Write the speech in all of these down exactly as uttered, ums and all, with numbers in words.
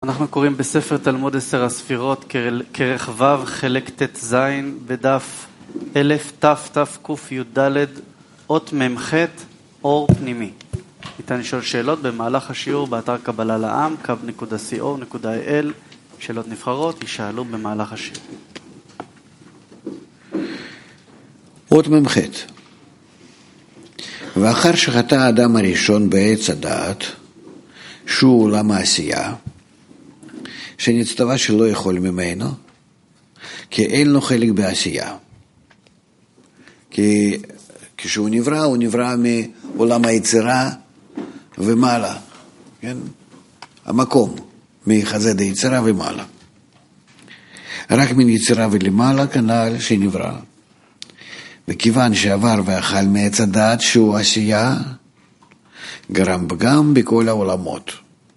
אנחנו קוראים בספר תלמוד עשר הספירות, כרך ו' חלק ט' ז' בדף אלף ת' ת' ק' י' ד' אות מ"ח אור פנימי. ניתן לשאול שאלות במהלך השיעור באתר קבלה לעם, קו נקודה סי או נקודה איי אל. שאלות נבחרות יישאלו במהלך השיעור. אות מ"ח. ואחר שחטא האדם הראשון בעץ הדעת, שהוא עולם העשייה, שנצטווה שלא יכול ממנו, כי אין לו חלק בעשייה. כי כשהוא נברא, הוא נברא מעולם היצירה ומעלה, כן? המקום, מחסד היצירה ומעלה. רק מן יצירה ולמעלה כנ"ל שנברא. וכיוון שעבר ואכל מעץ הדעת שהוא עשייה, גרם פגם בכל העולמות,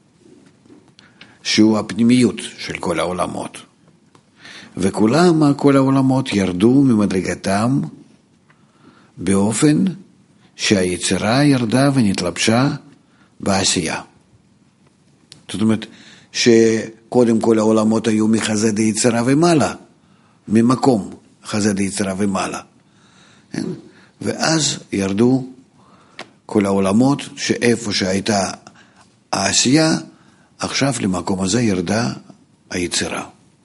שהוא הפנימיות של כל העולמות. וכולם, כל העולמות, ירדו ממדרגתם באופן שהיצירה ירדה ונתלבשה בעשייה. זאת אומרת שקודם כל העולמות היו מחסד היצירה ומעלה, ממקום חסד היצירה ומעלה. ואז ירדו כל העולמות שאיפה שהייתה העשייה, עכשיו למקום הזה ירדה היצירה.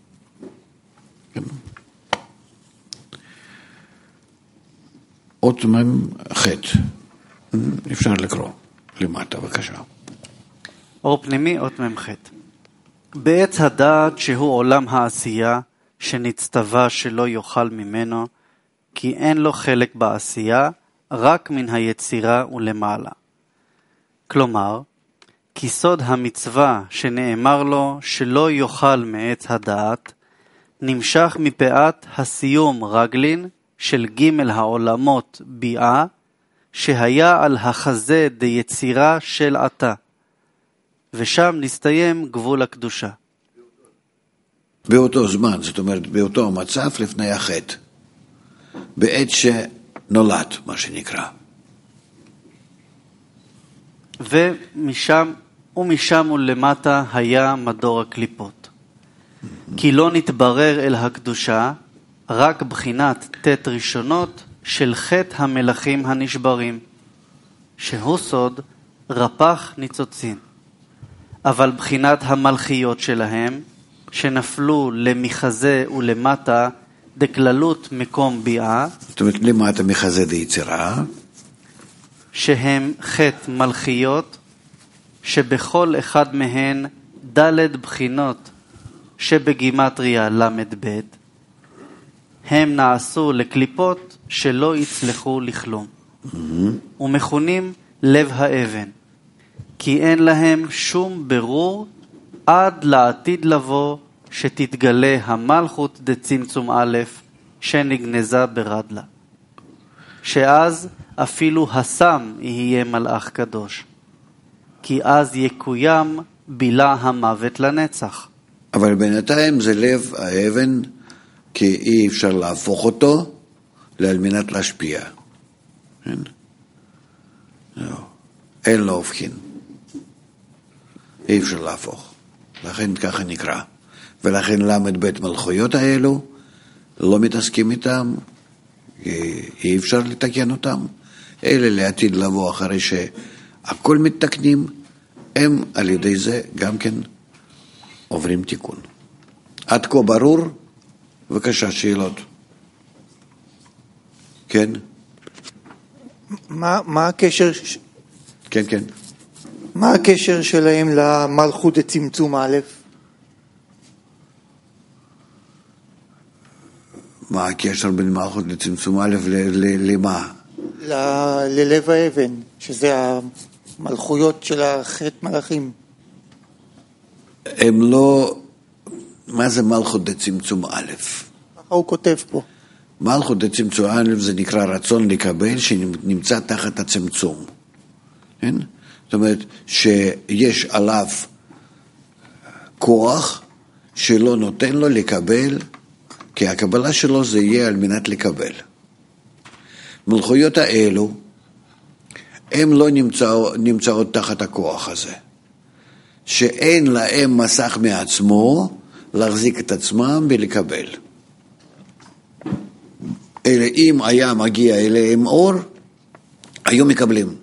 אות מ"ח. אפשר לקרוא למטה, בבקשה. אור פנימי, אות מ"ח. בעץ הדעת שהוא עולם העשייה, שנצטווה שלא יאכל ממנו, כי אין לו חלק בעשייה, רק מן היצירה ולמעלה. כלומר, כי סוד המצווה שנאמר לו שלא יאכל מעץ הדעת, נמשך מפאת הסיום רגלין של ג' העולמות ביאה, שהיה על החזה דיצירה של עתה, ושם נסתיים גבול הקדושה. באותו זמן, זאת אומרת, באותו המצב לפני החטא, בעת שנולד, מה שנקרא. ומשם, ומשם ולמטה היה מדור הקליפות. כי לא נתברר אל הקדושה, רק בחינת תת ראשונות של חטא המלכים הנשברים, שהוא סוד רפ"ח ניצוצין. אבל בחינת המלכיות שלהם, שנפלו למחזה ולמטה, דקללות מקום ביאה, זאת אומרת למטה מחסד היצירה, שהם חטא מלכיות, שבכל אחד מהן ד' בחינות שבגימטריה למד ב', הם נעשו לקליפות שלא יצלחו לכלום, mm-hmm. ומכונים לב האבן, כי אין להם שום ברור עד לעתיד לבוא שתתגלה המלכות דצמצום א' שנגנזה ברדלה, שאז אפילו הסם יהיה מלאך קדוש, כי אז יקוים בילה המוות לנצח. אבל בינתיים זה לב האבן, כי אי אפשר להפוך אותו על מנת להשפיע. אין, לא. אין לו הופכין. אי אפשר להפוך. לכן ככה נקרא. ולכן למד בית מלכויות האלו, לא מתעסקים איתם, אי אפשר לתקן אותם. אלה לעתיד לבוא אחרי שהכל מתקנים, הם על ידי זה גם כן עוברים תיקון. עד כה ברור? בבקשה, שאלות. כן? מה, מה הקשר... כן, כן. מה הקשר שלהם למלכות דצמצום א'? מה הקשר בין מלכות לצמצום א' למה? ללב האבן, שזה המלכויות של החטא מלאכים. הם לא... מה זה מלכות דצמצום א'? ככה הוא כותב פה. מלכות דצמצום א' זה נקרא רצון לקבל שנמצא תחת הצמצום. כן? זאת אומרת שיש עליו כוח שלא נותן לו לקבל, כי הקבלה שלו זה יהיה על מנת לקבל. מלכויות האלו, הם לא נמצאו, נמצאות תחת הכוח הזה. שאין להם מסך מעצמו להחזיק את עצמם ולקבל. אלא אם היה מגיע אליהם אור, היו מקבלים.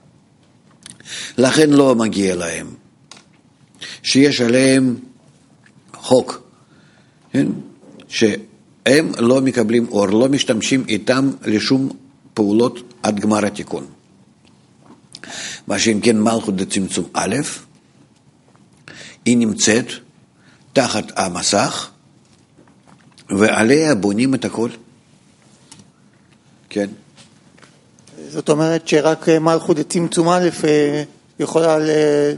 לכן לא מגיע להם. שיש עליהם חוק, כן? שהם לא מקבלים אור, לא משתמשים איתם לשום פעולות עד גמר התיקון. מה שאם כן מלכות דצמצום א', היא נמצאת תחת המסך, ועליה בונים את הכל. כן. זאת אומרת שרק מלכות דצמצום א' יכולה ל...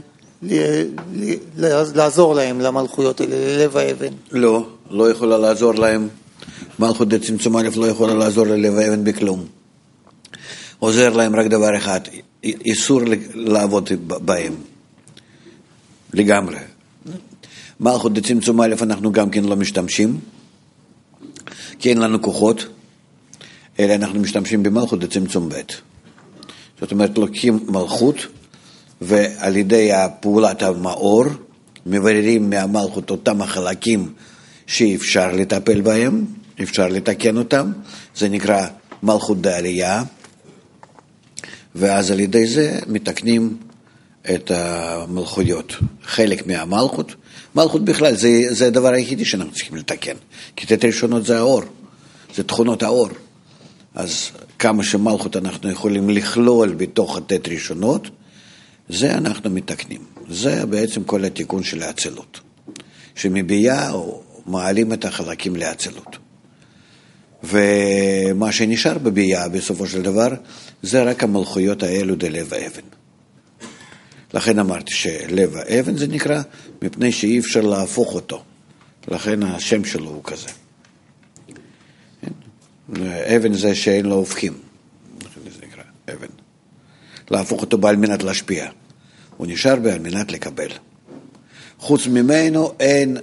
לעזור להם למלכויות האלה, ללב האבן. לא, לא יכולה לעזור להם. מלכות דצמצום א' לא יכולה לעזור ללב האבן בכלום. עוזר להם רק דבר אחד, איסור לעבוד בהם. לגמרי. מלכות דצמצום א' אנחנו גם כן לא משתמשים, כי אין לנו כוחות, אלא אנחנו משתמשים במלכות דצמצום ב'. זאת אומרת, לוקחים מלכות, ועל ידי פעולת המאור, מבררים מהמלכות אותם החלקים שאפשר לטפל בהם, אפשר לתקן אותם, זה נקרא מלכות דעלייה, ואז על ידי זה מתקנים את המלכויות. חלק מהמלכות, מלכות בכלל זה, זה הדבר היחידי שאנחנו צריכים לתקן, כי תת ראשונות זה האור, זה תכונות האור. אז כמה שמלכות אנחנו יכולים לכלול בתוך התת ראשונות, זה אנחנו מתקנים. זה בעצם כל התיקון של האצילות. שמביאה או מעלים את החלקים לאצילות. ומה שנשאר בביאה בסופו של דבר, זה רק המלכויות האלו דלב האבן. לכן אמרתי שלב האבן זה נקרא, מפני שאי אפשר להפוך אותו. לכן השם שלו הוא כזה. אבן זה שאין לו הופכים. זה נקרא אבן. להפוך אותו בעל מנת להשפיע. הוא נשאר בעל מנת לקבל. חוץ ממנו אין,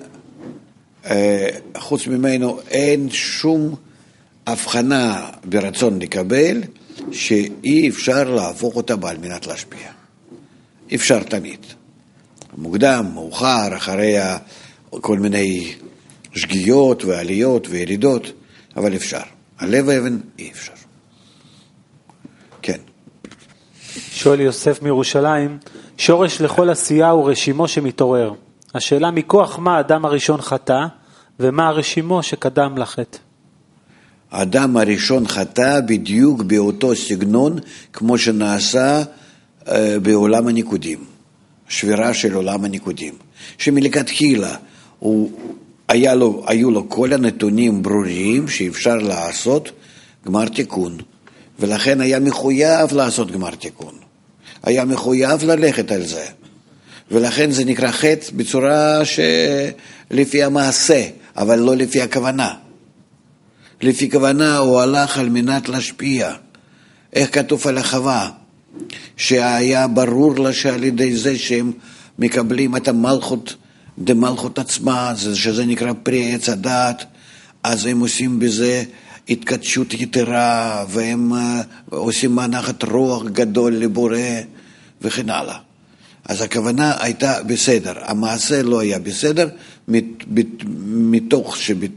חוץ ממנו אין שום הבחנה ברצון לקבל, שאי אפשר להפוך אותה בעל מנת להשפיע. אפשר תמיד. מוקדם, מאוחר, אחרי כל מיני שגיאות ועליות וירידות, אבל אפשר. הלב האבן אי אפשר. כן. שואל יוסף מירושלים, שורש לכל עשייה הוא רשימו שמתעורר. השאלה מכוח מה האדם הראשון חטא, ומה הרשימו שקדם לחטא? האדם הראשון חטא בדיוק באותו סגנון, כמו שנעשה אה, בעולם הניקודים. שבירה של עולם הניקודים. שמלכתחילה הוא, היה לו, היו לו כל הנתונים ברורים שאפשר לעשות גמר תיקון. ולכן היה מחויב לעשות גמר תיקון. היה מחויב ללכת על זה. ולכן זה נקרא חטא בצורה שלפי המעשה, אבל לא לפי הכוונה. לפי כוונה הוא הלך על מנת להשפיע. איך כתוב על החווה? שהיה ברור לה שעל ידי זה שהם מקבלים את המלכות, דמלכות עצמה, שזה נקרא פרי עץ הדעת, אז הם עושים בזה התקדשות יתרה, והם עושים מנחת רוח גדול לבורא, וכן הלאה. אז הכוונה הייתה בסדר, המעשה לא היה בסדר, מתוך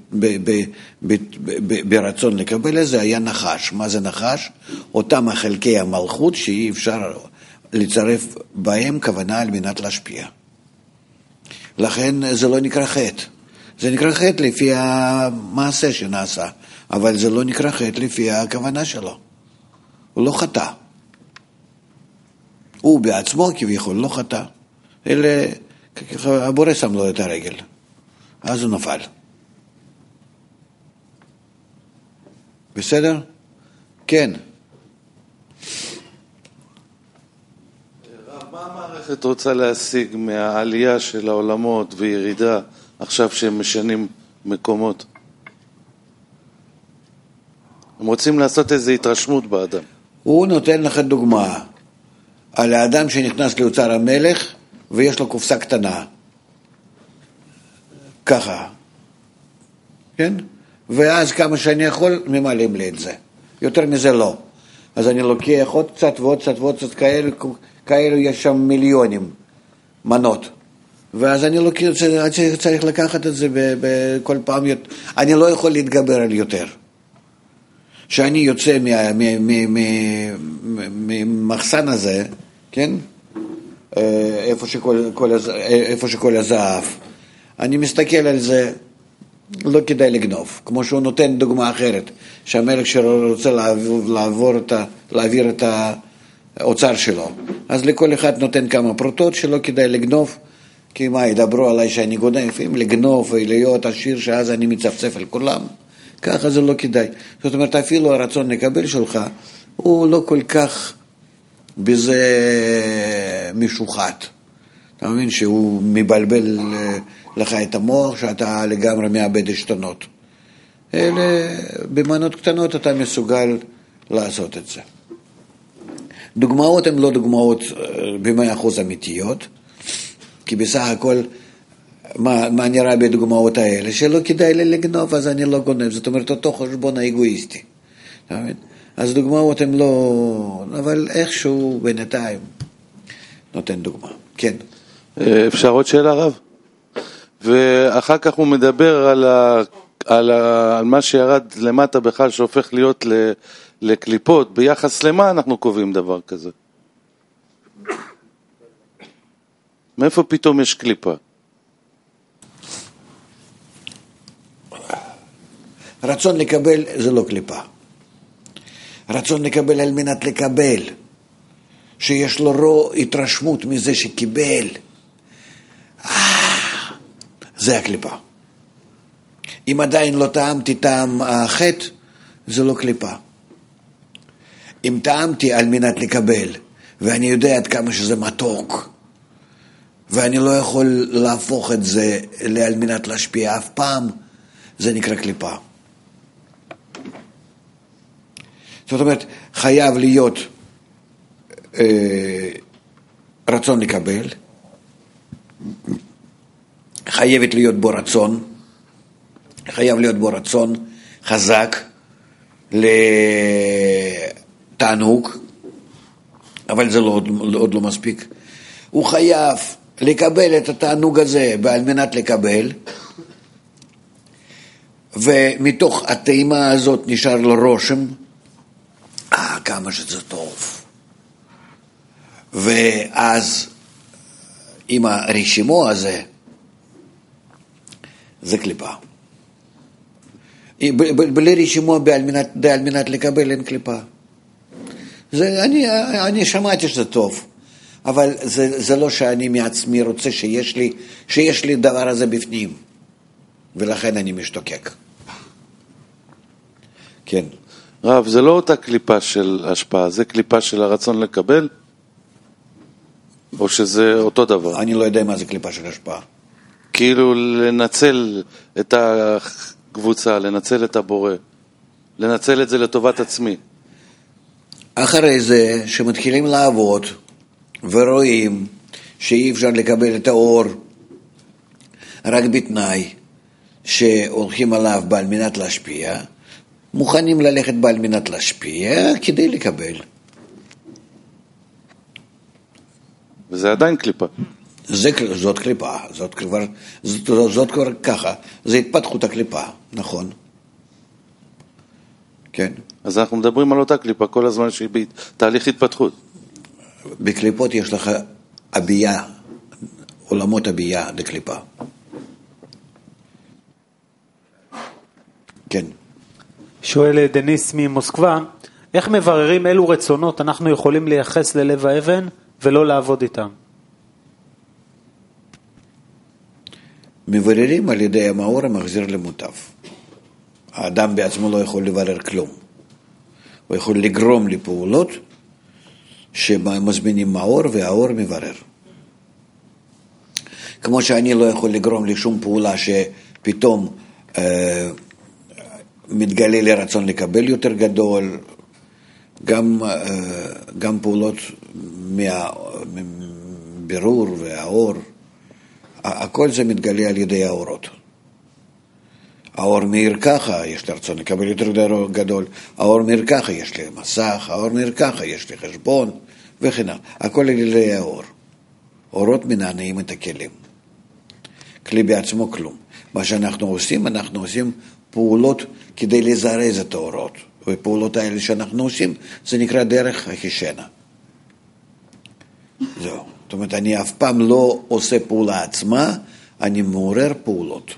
שברצון לקבל את זה היה נחש. מה זה נחש? אותם החלקי המלכות שאי אפשר לצרף בהם כוונה על מנת להשפיע. לכן זה לא נקרא חטא. זה נקרא חטא לפי המעשה שנעשה, אבל זה לא נקרא חטא לפי הכוונה שלו. הוא לא חטא. הוא בעצמו כביכול לא חטא. אלא הבורא שם לו את הרגל. אז הוא נפל. בסדר? כן. מה המערכת רוצה להשיג מהעלייה של העולמות וירידה עכשיו שהם משנים מקומות? הם רוצים לעשות איזו התרשמות באדם. הוא נותן לך דוגמה על האדם שנכנס לאוצר המלך ויש לו קופסה קטנה. ככה. כן? ואז כמה שאני יכול ממלאים לי את זה. יותר מזה לא. אז אני לוקח עוד קצת ועוד קצת ועוד קצת כאלו, כאלו יש שם מיליונים מנות. ואז אני לא צריך לקחת את זה בכל פעם, אני לא יכול להתגבר על יותר. שאני יוצא ממחסן הזה, כן? איפה שכל, כל, איפה שכל הזהב, אני מסתכל על זה, לא כדאי לגנוב. כמו שהוא נותן דוגמה אחרת, שהמלך שלו רוצה לעבור את ה, להעביר את האוצר שלו. אז לכל אחד נותן כמה פרוטות שלא כדאי לגנוב, כי מה, ידברו עליי שאני גונב, אם לגנוב ולהיות עשיר שאז אני מצפצף על כולם, ככה זה לא כדאי. זאת אומרת, אפילו הרצון לקבל שלך, הוא לא כל כך בזה משוחט. אתה מבין שהוא מבלבל לך את המוח, שאתה לגמרי מאבד השתנות. אלה, במנות קטנות אתה מסוגל לעשות את זה. דוגמאות הן לא דוגמאות במאה אחוז אמיתיות, כי בסך הכל, מה, מה נראה בדוגמאות האלה? שלא כדאי לי לגנוב, אז אני לא גונב. זאת אומרת, אותו חשבון האגואיסטי. אתה מבין? אז דוגמאות הן לא... אבל איכשהו בינתיים נותן דוגמה. כן. אפשר עוד שאלה, רב? ואחר כך הוא מדבר על, ה... על, ה... על מה שירד למטה בכלל, שהופך להיות ל... לקליפות. ביחס למה אנחנו קובעים דבר כזה? מאיפה פתאום יש קליפה? רצון לקבל זה לא קליפה. רצון לקבל על מנת לקבל, שיש לו רו התרשמות מזה שקיבל, זה הקליפה. אם עדיין לא טעמתי טעם החטא, זה לא קליפה. אם טעמתי על מנת לקבל, ואני יודע עד כמה שזה מתוק, ואני לא יכול להפוך את זה על מנת להשפיע אף פעם, זה נקרא קליפה. זאת אומרת, חייב להיות אה, רצון לקבל, חייבת להיות בו רצון, חייב להיות בו רצון חזק לתענוג, אבל זה לא, עוד לא מספיק. הוא חייב לקבל את התענוג הזה ועל מנת לקבל, ומתוך הטעימה הזאת נשאר לו רושם, אה, כמה שזה טוב. ואז עם הרשימו הזה, זה קליפה. בלי רשימו על מנת, על מנת לקבל אין קליפה. זה, אני, אני שמעתי שזה טוב, אבל זה, זה לא שאני מעצמי רוצה שיש לי, שיש לי דבר הזה בפנים, ולכן אני משתוקק. כן. רב, זה לא אותה קליפה של השפעה, זה קליפה של הרצון לקבל? או שזה אותו דבר? אני לא יודע מה זה קליפה של השפעה. כאילו לנצל את הקבוצה, לנצל את הבורא, לנצל את זה לטובת עצמי. אחרי זה שמתחילים לעבוד ורואים שאי אפשר לקבל את האור רק בתנאי שהולכים עליו בעל מנת להשפיע, מוכנים ללכת בעל מנת להשפיע כדי לקבל. וזה עדיין קליפה. זה, זאת קליפה, זאת כבר, זאת, זאת כבר ככה, זה התפתחות הקליפה, נכון. כן. אז אנחנו מדברים על אותה קליפה כל הזמן שהיא בתהליך התפתחות. בקליפות יש לך הבייה, עולמות הבייה לקליפה. כן. שואל דניס ממוסקבה, איך מבררים אילו רצונות אנחנו יכולים לייחס ללב האבן ולא לעבוד איתם? מבררים על ידי המאור המחזיר למוטב. האדם בעצמו לא יכול לברר כלום. הוא יכול לגרום לפעולות שמזמינים מאור והאור מברר. כמו שאני לא יכול לגרום לשום פעולה שפתאום אה, מתגלה לי רצון לקבל יותר גדול, גם, אה, גם פעולות מהבירור והאור, הכל זה מתגלה על ידי האורות. האור מאיר ככה, יש לי רצון לקבל יותר גדול, האור מאיר ככה, יש לי מסך, האור מאיר ככה, יש לי חשבון, וכן הלאה. הכל על ידי האור. אורות מנענעים את הכלים. כלי בעצמו כלום. מה שאנחנו עושים, אנחנו עושים פעולות כדי לזרז את האורות. ופעולות האלה שאנחנו עושים, זה נקרא דרך החישנה. זהו. זאת אומרת, אני אף פעם לא עושה פעולה עצמה, אני מעורר פעולות.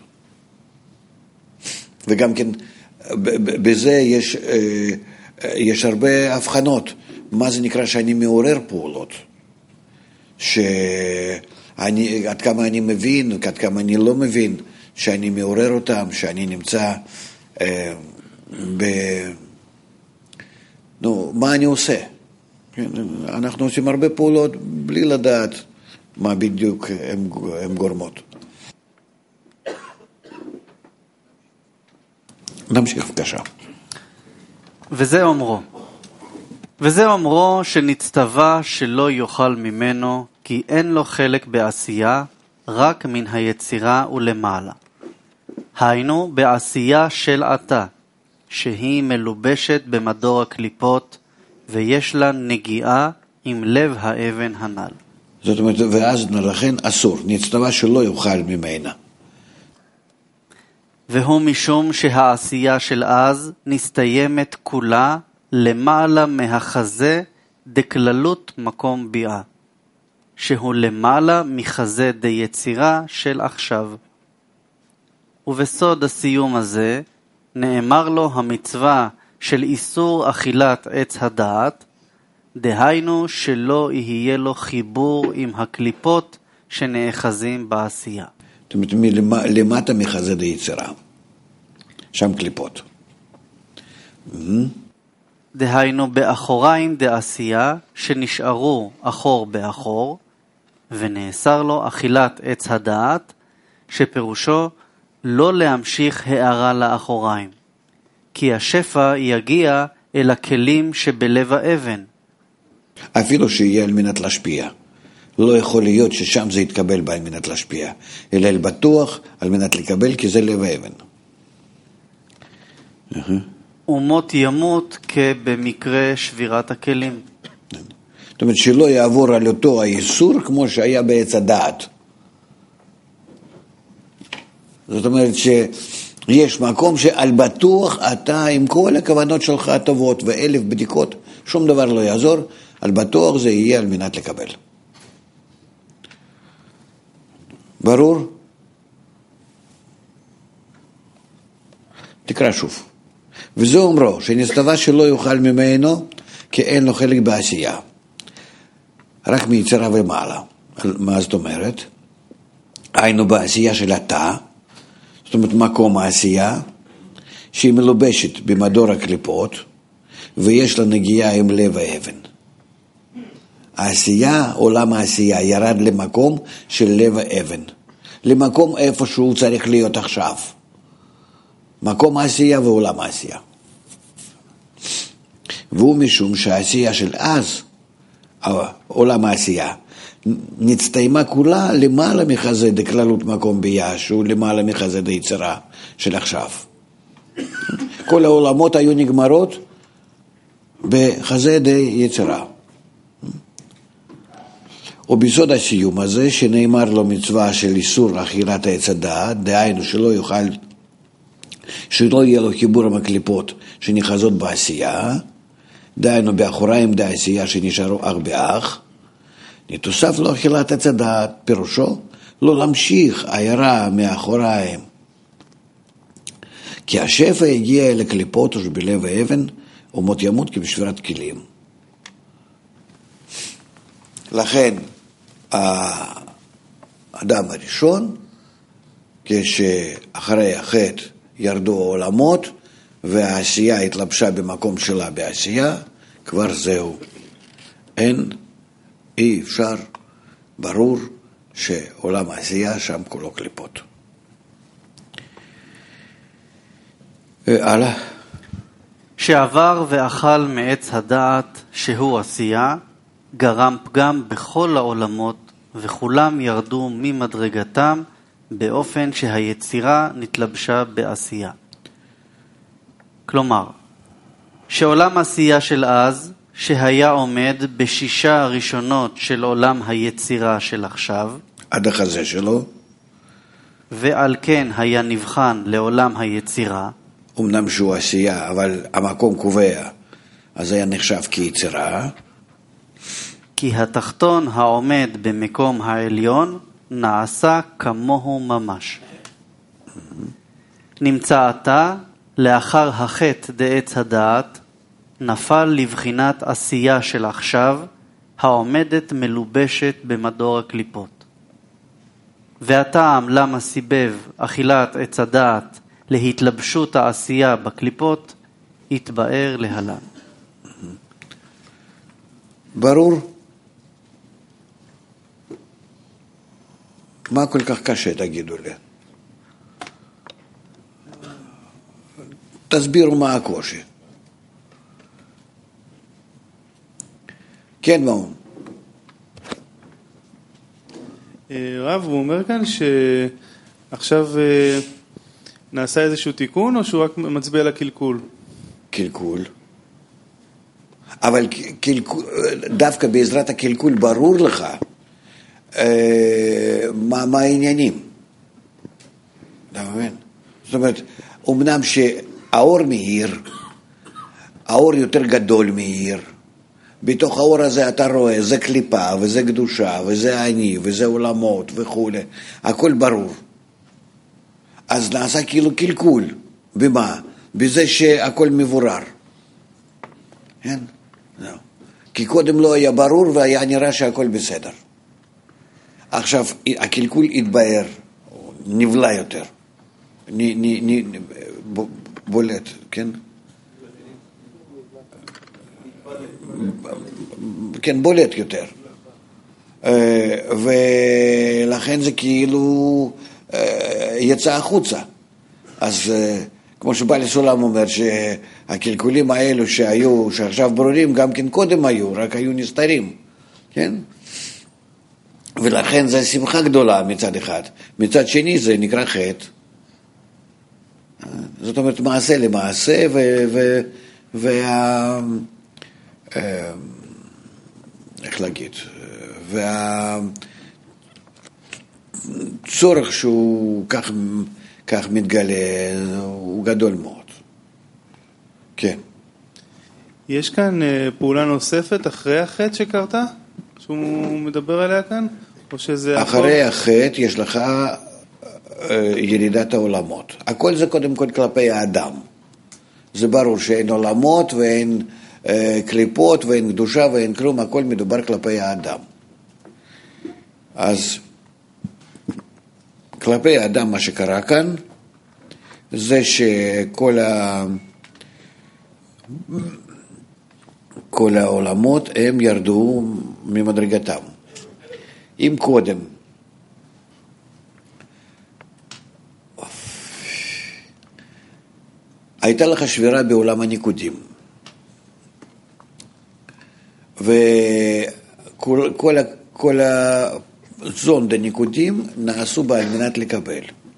וגם כן, בזה יש, יש הרבה הבחנות. מה זה נקרא שאני מעורר פעולות? שאני, עד כמה אני מבין, עד כמה אני לא מבין, שאני מעורר אותם, שאני נמצא אה, ב... נו, מה אני עושה? אנחנו עושים הרבה פעולות בלי לדעת מה בדיוק הן גורמות. נמשיך בבקשה. וזה אומרו. וזה אומרו שנצטווה שלא יאכל ממנו, כי אין לו חלק בעשייה, רק מן היצירה ולמעלה. היינו בעשייה של עתה, שהיא מלובשת במדור הקליפות, ויש לה נגיעה עם לב האבן הנ"ל. זאת אומרת, ואז לכן אסור, נצטווה שלא יאכל ממנה. והוא משום שהעשייה של אז נסתיימת כולה למעלה מהחזה דקללות מקום ביאה, שהוא למעלה מחזה דיצירה של עכשיו. ובסוד הסיום הזה נאמר לו המצווה של איסור אכילת עץ הדעת, דהיינו שלא יהיה לו חיבור עם הקליפות שנאחזים בעשייה. זאת אומרת, למטה מחזה דיצירה, שם קליפות. דהיינו באחוריים דעשייה שנשארו אחור באחור, ונאסר לו אכילת עץ הדעת, שפירושו לא להמשיך הערה לאחוריים, כי השפע יגיע אל הכלים שבלב האבן. אפילו שיהיה על מנת להשפיע. לא יכול להיות ששם זה יתקבל בה על מנת להשפיע, אלא אל בטוח על מנת לקבל, כי זה לב האבן. ומות ימות כבמקרה שבירת הכלים. זאת אומרת שלא יעבור על אותו האיסור כמו שהיה בעץ הדעת. זאת אומרת שיש מקום שעל בטוח אתה עם כל הכוונות שלך הטובות ואלף בדיקות, שום דבר לא יעזור, על בטוח זה יהיה על מנת לקבל. ברור? תקרא שוב. וזה אומרו, שנצטווה שלא יאכל ממנו, כי אין לו חלק בעשייה. רק מיצירה ומעלה. מה זאת אומרת? היינו בעשייה של התא, זאת אומרת מקום העשייה, שהיא מלובשת במדור הקליפות, ויש לה נגיעה עם לב האבן. העשייה, עולם העשייה, ירד למקום של לב האבן. למקום איפה שהוא צריך להיות עכשיו. מקום העשייה ועולם העשייה. והוא משום שהעשייה של אז, עולם העשייה, נצטיימה כולה למעלה מחזה דקללות מקום ביאה, שהוא למעלה מחזה דיצירה של עכשיו. כל העולמות היו נגמרות בחזה דיצירה. וביסוד הסיום הזה, שנאמר לו מצווה של איסור אכילת עץ הדעת, דהיינו שלא יוכל, שלא יהיה לו חיבור עם הקליפות שנחזות בעשייה, דהיינו באחוריים דעשייה שנשארו אך באח, נתוסף לו אכילת עץ הדעת, פירושו לא להמשיך עיירה מאחוריים. כי השפע הגיע אל הקליפות שבלב האבן, ומות ימות כבשבירת כלים. לכן, האדם הראשון, כשאחרי החטא ירדו העולמות, והעשייה התלבשה במקום שלה בעשייה, כבר זהו. אין, אי אפשר, ברור שעולם העשייה שם כולו קליפות. הלאה. שעבר ואכל מעץ הדעת שהוא עשייה, גרם פגם בכל העולמות, וכולם ירדו ממדרגתם באופן שהיצירה נתלבשה בעשייה. כלומר, שעולם עשייה של אז, שהיה עומד בשישה הראשונות של עולם היצירה של עכשיו, עד החזה שלו, ועל כן היה נבחן לעולם היצירה, אמנם שהוא עשייה, אבל המקום קובע, אז היה נחשב כיצירה, כי התחתון העומד במקום העליון נעשה כמוהו ממש. נמצא עתה, לאחר החטא דעץ הדעת, נפל לבחינת עשייה של עכשיו, העומדת מלובשת במדור הקליפות. והטעם למה סיבב אכילת עץ הדעת להתלבשות העשייה בקליפות, יתבאר להלן. ברור? מה כל כך קשה, תגידו לי? תסבירו מה הקושי. כן, מאום. רב, הוא אומר כאן שעכשיו נעשה איזשהו תיקון, או שהוא רק מצביע לקלקול? קלקול. אבל קלקול, דווקא בעזרת הקלקול ברור לך מה, מה העניינים. אתה מבין? זאת אומרת, אמנם שהאור מאיר, האור יותר גדול מאיר, בתוך האור הזה אתה רואה, זה קליפה, וזה קדושה, וזה אני, וזה עולמות וכו'. הכל ברור. אז נעשה כאילו קלקול. במה? בזה שהכל מבורר. כן? לא. כי קודם לא היה ברור והיה נראה שהכל בסדר. עכשיו, הקלקול התבאר, נבלע יותר. נ, נ, נ, בולט, כן? כן, בולט יותר. ולכן זה כאילו יצא החוצה. אז כמו שבעל סולם אומר שהקלקולים האלו שהיו, שעכשיו ברורים, גם כן קודם היו, רק היו נסתרים. כן? ולכן זה שמחה גדולה מצד אחד. מצד שני זה נקרא חטא. זאת אומרת מעשה למעשה ו... ו... וה... איך להגיד, והצורך שהוא כך, כך מתגלה הוא גדול מאוד. כן. יש כאן פעולה נוספת אחרי החטא שקרתה? שהוא מדבר עליה כאן? או שזה אחרי החטא יש לך ירידת העולמות. הכל זה קודם כל כלפי האדם. זה ברור שאין עולמות ואין קליפות ואין קדושה ואין כלום, הכל מדובר כלפי האדם. אז כלפי האדם מה שקרה כאן זה שכל ה... כל העולמות הם ירדו ממדרגתם. אם קודם הייתה לך שבירה בעולם הניקודים, וכל כל, כל הזונד הניקודים נעשו בה על מנת לקבל.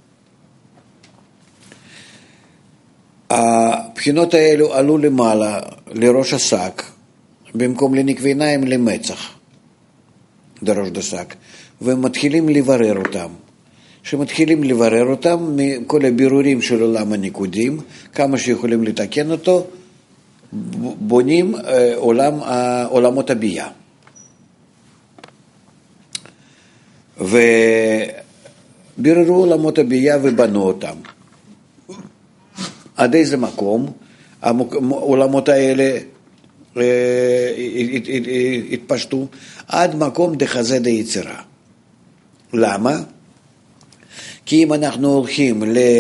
הבחינות האלו עלו למעלה לראש השק, במקום לנקבי עיניים למצח, דראש דשק, ומתחילים לברר אותם. שמתחילים לברר אותם מכל הבירורים של עולם הניקודים, כמה שיכולים לתקן אותו, בונים עולם, עולמות הבייה. וביררו עולמות הבייה ובנו אותם. עד איזה מקום העולמות האלה התפשטו? עד מקום דחזה דיצירה. למה? כי אם אנחנו הולכים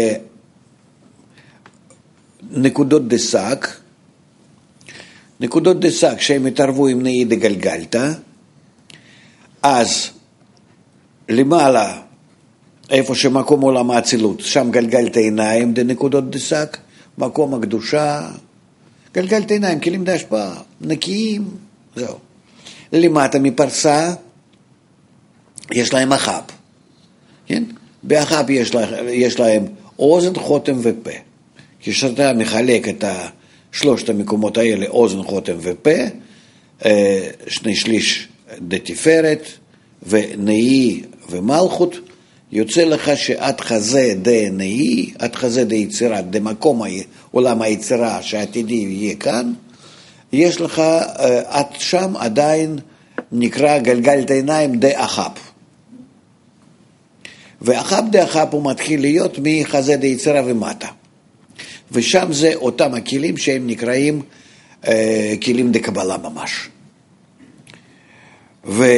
לנקודות דשק, נקודות דשק שהם התערבו עם נאי דגלגלתא, אז למעלה, איפה שמקום עולם האצילות, שם גלגלת עיניים דנקודות דשק, מקום הקדושה, גלגלת עיניים, כלים דהשפעה, נקיים, זהו. למטה מפרסה, יש להם אחב, כן? באחב יש, לה, יש להם אוזן, חותם ופה. כשאתה מחלק את שלושת המקומות האלה, אוזן, חותם ופה, שני שליש דתפארת, ונאי ומלכות, יוצא לך שעד חזה דה נאי, עד חזה דה יצירה, דה מקום עולם היצירה שעתידי יהיה כאן, יש לך עד שם עדיין נקרא גלגל עיניים דה אחאב. ואחאב דה אחאב הוא מתחיל להיות מחזה דה יצירה ומטה. ושם זה אותם הכלים שהם נקראים אה, כלים דה קבלה ממש. ו...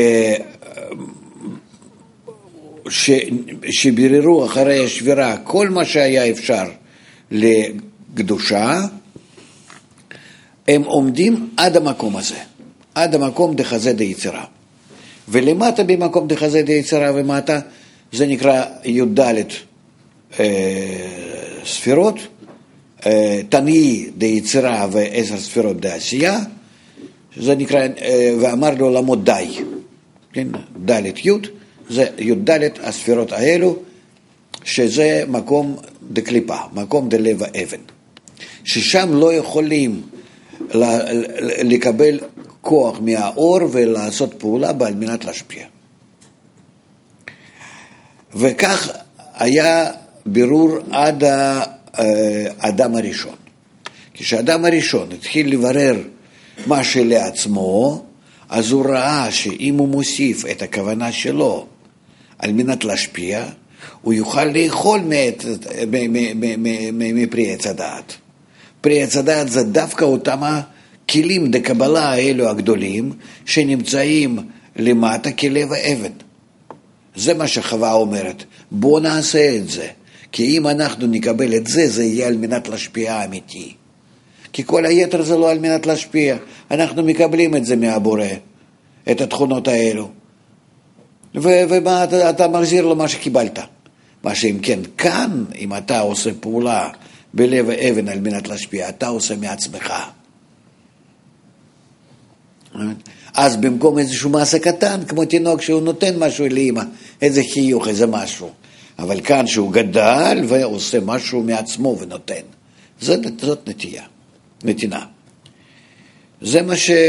ש... שביררו אחרי השבירה כל מה שהיה אפשר לקדושה, הם עומדים עד המקום הזה, עד המקום דחזה דיצירה. ולמטה במקום דחזה דיצירה ומטה, זה נקרא י"ד אה, ספירות, אה, תנאי דיצירה ועשר ספירות דעשייה, זה נקרא, אה, ואמר לעולמות די, כן? ד' י', זה י"ד הספירות האלו, שזה מקום דקליפה, מקום דלב האבן, ששם לא יכולים לקבל כוח מהאור ולעשות פעולה על מנת להשפיע. וכך היה בירור עד האדם הראשון. כשהאדם הראשון התחיל לברר מה שלעצמו, אז הוא ראה שאם הוא מוסיף את הכוונה שלו על מנת להשפיע, הוא יוכל לאכול מפרי עץ הדעת. פרי עץ הדעת זה דווקא אותם הכלים דקבלה האלו הגדולים שנמצאים למטה כלב האבן. זה מה שחווה אומרת, בוא נעשה את זה, כי אם אנחנו נקבל את זה, זה יהיה על מנת להשפיע אמיתי. כי כל היתר זה לא על מנת להשפיע, אנחנו מקבלים את זה מהבורא, את התכונות האלו. ומה אתה, אתה מחזיר לו מה שקיבלת. מה שאם כן, כאן, אם אתה עושה פעולה בלב האבן על מנת להשפיע, אתה עושה מעצמך. אז במקום איזשהו מעשה קטן, כמו תינוק שהוא נותן משהו לאמא, איזה חיוך, איזה משהו. אבל כאן שהוא גדל ועושה משהו מעצמו ונותן. זאת, זאת נטייה, נתינה. זה מה שהם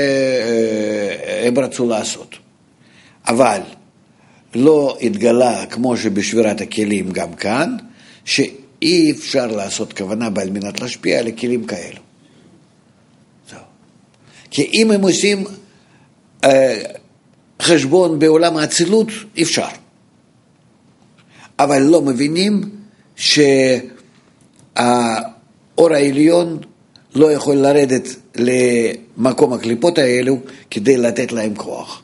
רצו לעשות. אבל לא התגלה, כמו שבשבירת הכלים גם כאן, שאי אפשר לעשות כוונה על מנת להשפיע על הכלים כאלו. זהו. כי אם הם עושים אה, חשבון בעולם האצילות, אפשר. אבל לא מבינים שהאור העליון לא יכול לרדת למקום הקליפות האלו כדי לתת להם כוח.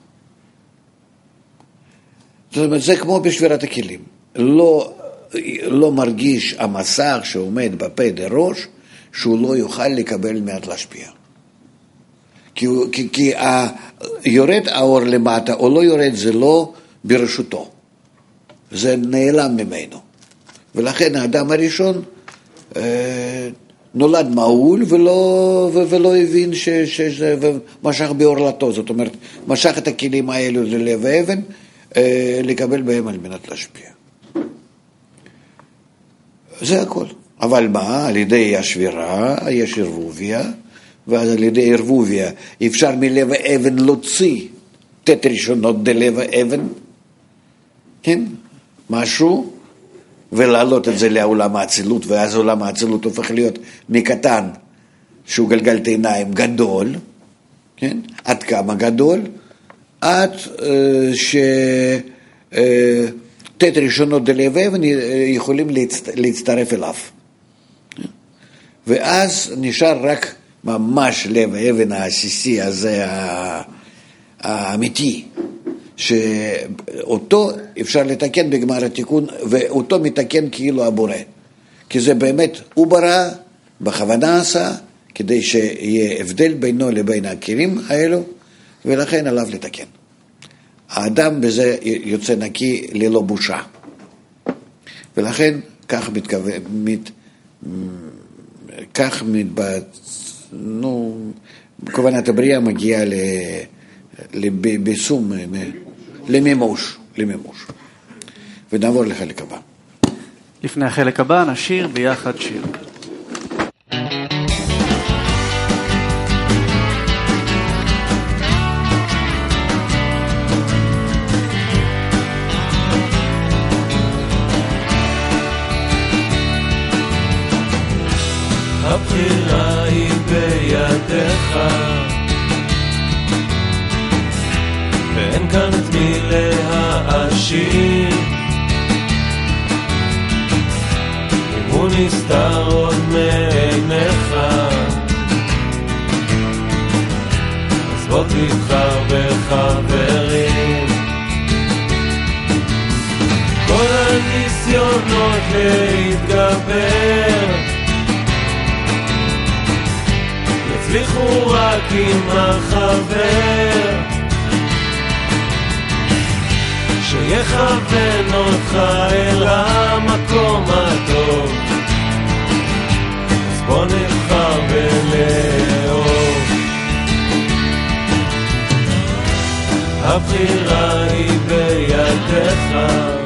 זאת אומרת, זה כמו בשבירת הכלים. לא, לא מרגיש המסך שעומד בפה דראש, שהוא לא יוכל לקבל מעט להשפיע. כי, כי, כי ה, יורד האור למטה או לא יורד, זה לא ברשותו. זה נעלם ממנו. ולכן האדם הראשון אה, נולד מעול ולא, ו, ולא הבין ש, שזה, ומשך בעורלתו. זאת אומרת, משך את הכלים האלו ללב האבן, לקבל בהם על מנת להשפיע. זה הכל. אבל מה? על ידי השבירה יש ערבוביה, ואז על ידי ערבוביה אפשר מלב האבן להוציא תת ראשונות דלב האבן, כן? משהו, ולהעלות את זה לעולם האצילות, ואז עולם האצילות הופך להיות מקטן, שהוא גלגל עיניים גדול, כן? עד כמה גדול? עד שתת ראשונות דלב אבן יכולים להצטרף אליו. ואז נשאר רק ממש לב האבן העסיסי הזה האמיתי, שאותו אפשר לתקן בגמר התיקון, ואותו מתקן כאילו הבורא. כי זה באמת, הוא ברא, בכוונה עשה, כדי שיהיה הבדל בינו לבין הכלים האלו, ולכן עליו לתקן. האדם בזה יוצא נקי ללא בושה. ולכן כך מתכוון, מת, כך מתבצ... נו, כוונת הבריאה מגיעה לביסום, למימוש, למימוש. ונעבור לחלק הבא. לפני החלק הבא נשיר ביחד שיר. הבחירה היא בידיך, ואין כאן את מי להאשים. אם הוא נסתר עוד מעיניך, אז בוא תבחר בחברים. כל הניסיונות להתגבר יצליחו רק עם החבר שיכוון אותך אל המקום הטוב. אז בוא נבחר בלאהוב. הבחירה היא בידיך,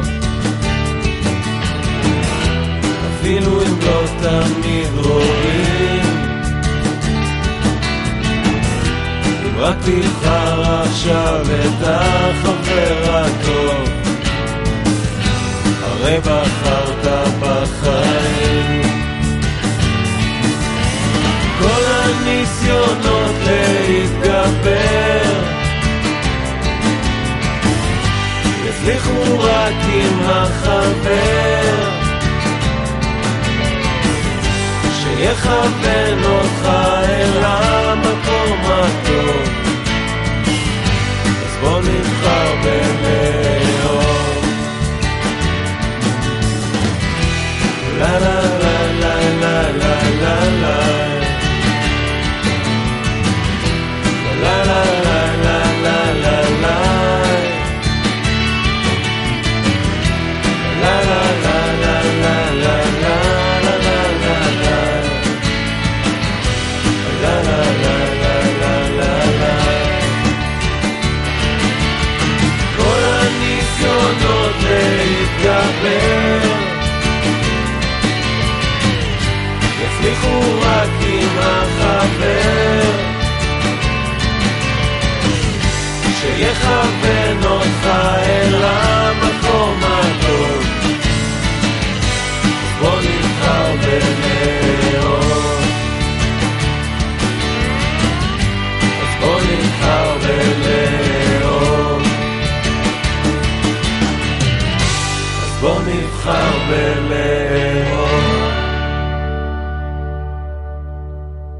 אפילו אם לא תמיד רואים. אם רק תבחר עכשיו את החבר הטוב, הרי בחרת בחיים. כל הניסיונות להתגבר יצליחו רק עם החבר שיכוון אותך אל המקום הטוב. אז בוא נבחר בלאהוב. לה לה לה לה לה לה לה לה לה לה לה לה לה לה יצליחו רק עם החבר שיכוון אותך אל המקום הטוב. בוא נבחר ביניהם.